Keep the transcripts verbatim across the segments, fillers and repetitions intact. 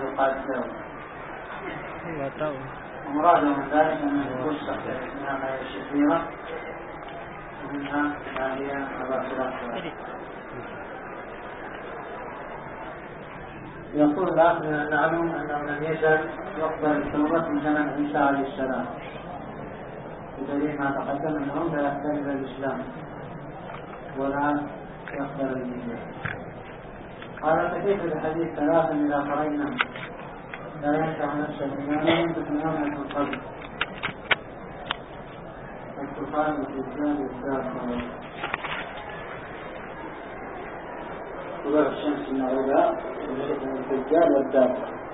يقال له. ومراد من ذلك أنه يوسع منها ما هي الشكيرة ومنها ما هي الراسلات. يقول الآخر نعلم أنه لم يزل يقبل التوبة من زمن عيسى عليه السلام بدليل ما تقدم أنه لا يحتمل الإسلام ولا يقبل الميزان. قال فكيف الحديث ثلاثا إذا قرينا لا ينفع نفس الإيمان بثمانية من قبل الطوفان والدجال والدار طلوع الشمس من العلاء والدجال والدار،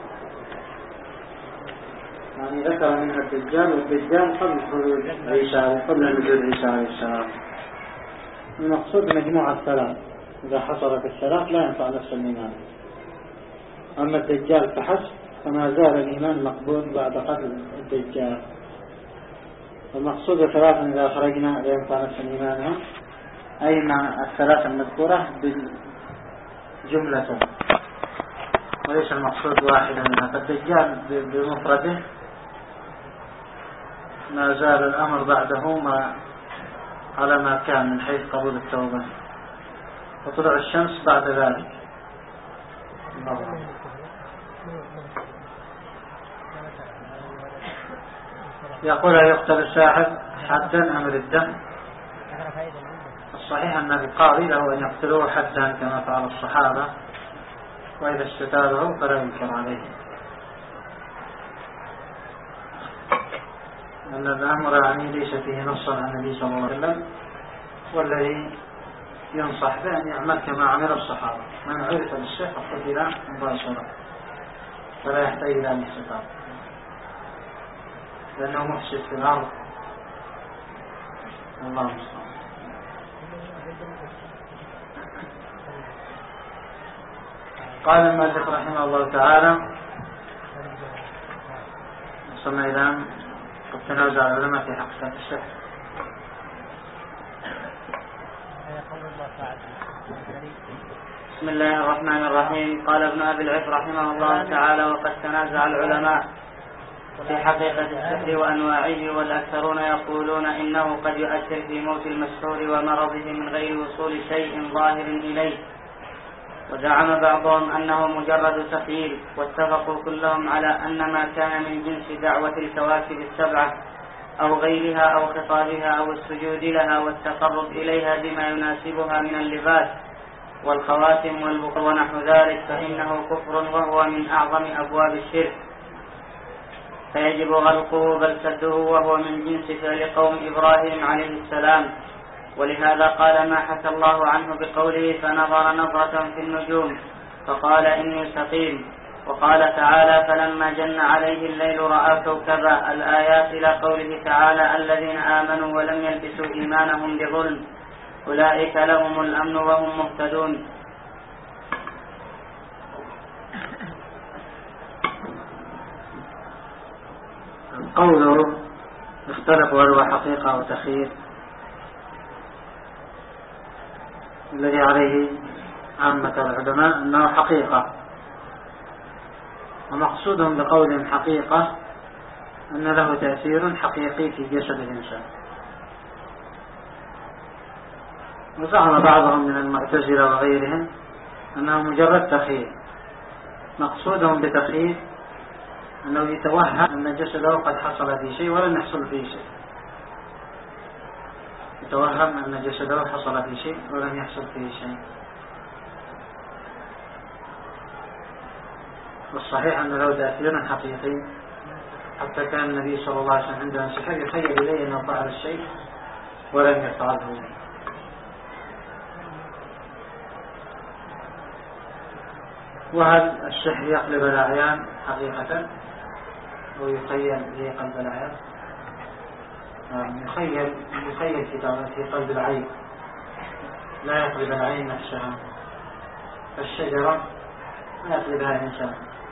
يعني ذكر منها الدجال والدجال قبل خروج عيسى قبل نزول عيسى عليه السلام. المقصود مجموعة الثلاث، إذا حصلت الثلاث لا ينفع نفس الإيمان. أما الدجال فحسب فما زال الإيمان مقبول بعد قتل الدجال. المقصود ثلاثا إذا خرجنا لا ينفع نفس الإيمان، أي مع الثلاث المذكورة بالجملة وليس المقصود واحدا منها. فالدجال بمفرده ما زال الأمر بعده ما على ما كان من حيث قبول التوبة، وطلع الشمس بعد ذلك. يقول يقتل الساحر حدا أم ردا؟ الصحيح أن القاضي له أن يقتلوه حدا كما فعل الصحابة، وإذا استتابه فلا ينكر عليه، أن الأمر يعني ليس فيه نص عن النبي صلى الله عليه وسلم، والذي ينصح به أن يعمل كما عمل الصحابة. من عرف بالسحر قتل مباشرة فلا يحتاج إلى أن يستتاب لأنه مفسد في الأرض. الله المستعان. قال المؤلف رحمه الله تعالى: وصلنا إلى قد تنازع العلماء في حقيقة السحر. بسم الله الرحمن الرحيم. قال ابن أبي العز رحمه الله تعالى: وقد تنازع العلماء في حقيقة السحر وأنواعه، والأكثرون يقولون إنه قد يؤثر في موت المسحور ومرضه من غير وصول شيء ظاهر إليه، وزعم بعضهم أنه مجرد تخيل، واتفقوا كلهم على أن ما كان من جنس دعوة الكواكب السبعة أو غيرها أو خطابها أو السجود لها والتقرب إليها بما يناسبها من اللباس والخواتم والبخور ونحو ذلك فإنه كفر وهو من أعظم أبواب الشرك، فيجب غلقه بل سده، وهو من جنس فعل قوم إبراهيم عليه السلام. ولهذا قال ما حكى الله عنه بقوله: فنظر نظرة في النجوم فقال إني سقيم. وقال تعالى: فلما جن عليه الليل رأى كوكبا، الآيات إلى قوله تعالى: الذين آمنوا ولم يلبسوا إيمانهم بظلم أولئك لهم الأمن وهم مهتدون. قوله اختلفوا هل هو حقيقة أو تخيل، الذي عليه عامة العلماء أنه حقيقة، ومقصودهم بقولهم حقيقة أن له تأثير حقيقي في جسد الإنسان. وزعم بعضهم من المعتزلة وغيرهم أنه مجرد تخيل، مقصودهم بتخيل أنه يتوهم أن جسده قد حصل في شيء ولم يحصل فيه شيء، يتوهم أن جسده حصل في شيء ولم يحصل فيه شيء. والصحيح أن له تأثير حقيقي، حتى كان النبي صلى الله عليه وسلم عندما سحر يخيل إليه أنه فعل الشيء ولم يفعله. وهل السحر يقلب الأعيان حقيقة ويخيل في قلب العين؟ يخيل يخيل في قلب العين، لا يقلب العين نفسها. الشجرة لا يقلبها الإنسان،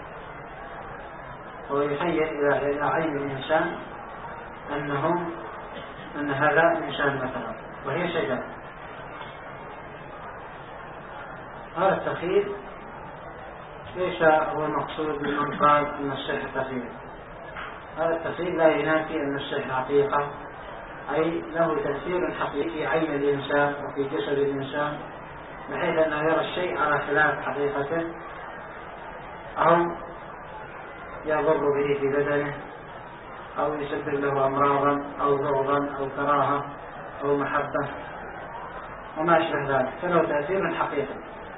ويخيل إلى عين الإنسان أنه أن هذا إنسان مثلا وهي شجرة. هذا التخيل ليس هو المقصود من قال أن السحر تخيل؟ هذا التخيل لا ينافي أن السحر حقيقة، أي له تأثير حقيقي في عين الإنسان وفي جسد الإنسان، بحيث أنه يرى الشيء على خلاف حقيقته، أو يضر به في بدنه، أو يسبب له أمراضا أو ضررا أو كراهة أو محبة وما أشبه ذلك، فله تأثير حقيقي،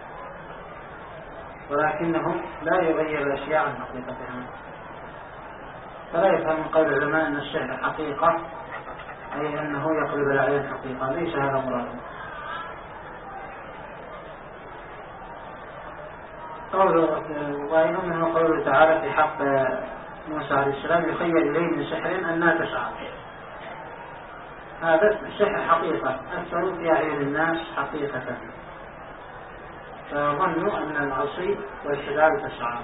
ولكنه لا يغير الأشياء عن حقيقتها. فلا يفهم من قول العلماء أن السحر حقيقة أي أنه يقلب العين حقيقة، ليس هذا مراده. قوله وإنه قوله تعالى في حق موسى عليه السلام يخيل إليه من سحر أنها تسعى، هذا السحر حقيقة أكثر في أعين الناس حقيقة، فظنوا أن العصي والحبال تسعى.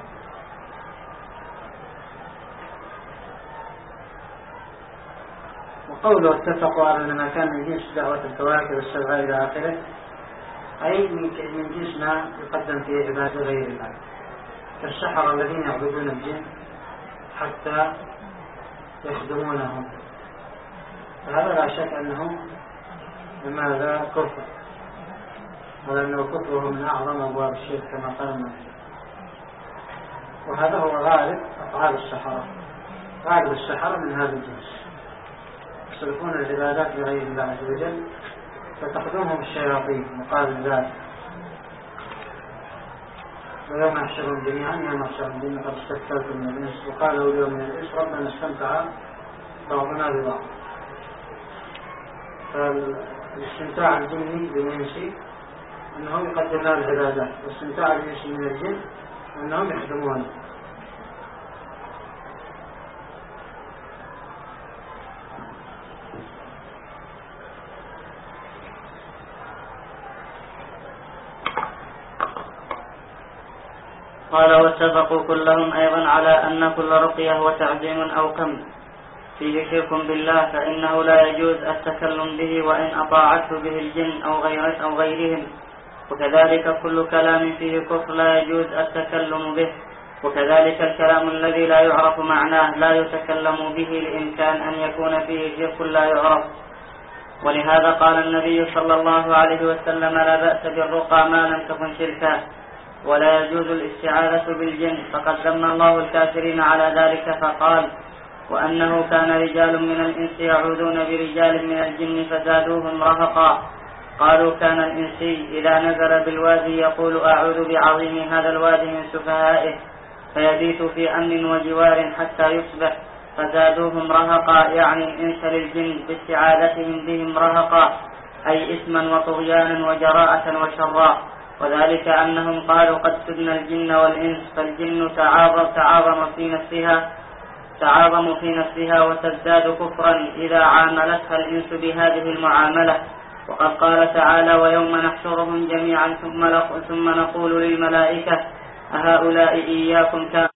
وقوله اتفقوا على أن ما كان من جنس دعوة الكواكب والسبع إلى آخره، أي من جنس ما يقدم في عبادة غير الله، كالسحرة الذين يعبدون الجن حتى يخدمونهم، فهذا لا شك أنه لماذا كفر، ولأنه كفره من أعظم أبواب الشرك كما قال المسيح. وهذا هو غالب أفعال السحرة، غالب السحرة من هذا الجنس، يصرفون العبادات لغير الله عز وجل فتخدمهم الشياطين مقابل ذلك. ويوم يحشرهم جميعا يوم يحشرهم جميعا قد استكثرتم من الإنس وقالوا اليوم من الإنس ربنا استمتع بعضنا ببعض. فالاستمتاع الجني بالإنسي أنه يقدم له العبادات، والاستمتاع الإنسي من الجن أنهم يخدمونه. قال واتفقوا كلهم أيضا على أن كل رقية هو تعظيم أو كم فيه شرك بالله، فإنه لا يجوز التكلم به وإن أطاعته به الجن أو غير أو غيرهم، وكذلك كل كلام فيه كفر لا يجوز التكلم به، وكذلك الكلام الذي لا يعرف معناه لا يتكلم به لإمكان أن يكون فيه شرك لا يعرف. ولهذا قال النبي صلى الله عليه وسلم لا بأس بالرقى ما لم تكن شركا، ولا يجوز الاستعاذة بالجن، فقد ذم الله الكافرين على ذلك فقال وأنه كان رجال من الإنس يعوذون برجال من الجن فزادوهم رهقا. قالوا كان الإنسي إذا نزل بالوادي يقول أعوذ بعظيم هذا الوادي من سفهائه، فيبيت في أمن وجوار حتى يصبح، فزادوهم رهقا يعني الإنس للجن باستعاذتهم بهم رهقا، أي إثما وطغيانا وجراءة وشرا. وذلك أنهم قالوا قد سدنا الجن والإنس، فالجن تعاظم, تعاظم في نفسها تعاظم في نفسها وتزداد كفرا إذا عاملتها الإنس بهذه المعاملة. وقد قال تعالى ويوم نحشرهم جميعا ثم, ثم نقول للملائكة أهؤلاء إياكم كانوا